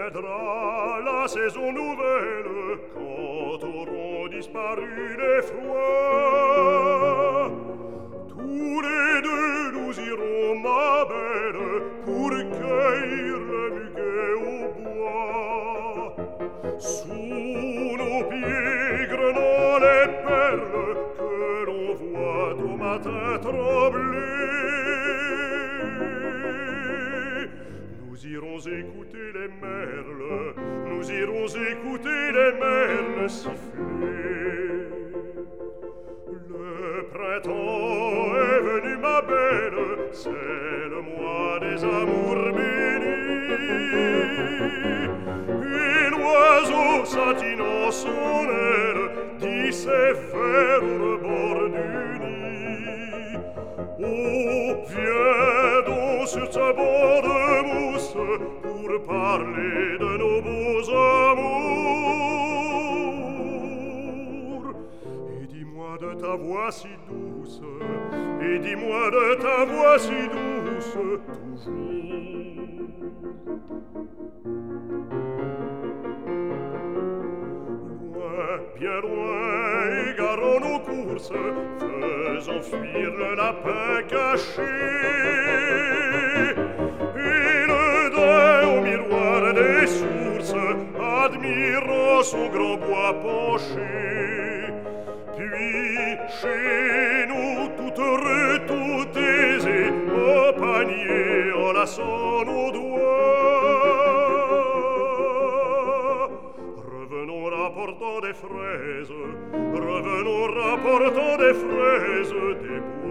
viendra la saison nouvelle, quand auront disparu les froids. Tous les deux nous irons, ma belle, pour cueillir le muguet au bois. Sous nos pieds grenant les perles que l'on voit au matin trembler, nous irons écouter les merles, nous irons écouter les merles siffler. Le printemps est venu, ma belle, c'est le mois des amours bénis. Et l'oiseau satinant son aile dit ses vers au rebord du nid. Oh, viens donc sur ce banc de mousse pour parler de nos beaux amours. Et dis-moi de ta voix si douce, et dis-moi de ta voix si douce toujours. Loin, bien loin, égarons nos courses, faisons fuir le lapin caché. Et le daim au miroir des sources, admirant son grand bois penché. Puis chez nous, tout heureux, tout aisé, au panier enlaçant nos doigts. Revenons rapportant des fraises, revenons rapportant des fraises des bois.